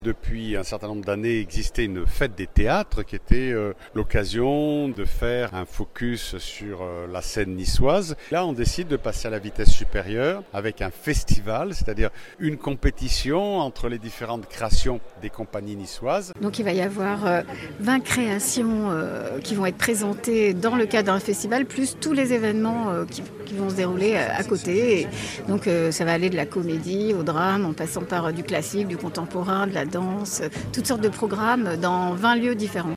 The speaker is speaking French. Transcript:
Depuis un certain nombre d'années existait une fête des théâtres qui était l'occasion de faire un focus sur la scène niçoise. Là, on décide de passer à la vitesse supérieure avec un festival, c'est-à-dire une compétition entre les différentes créations des compagnies niçoises. Donc il va y avoir 20 créations qui vont être présentées dans le cadre d'un festival, plus tous les événements qui vont se dérouler à côté. Et donc ça va aller de la comédie au drame, en passant par du classique, du contemporain, de la danse, toutes sortes de programmes dans 20 lieux différents.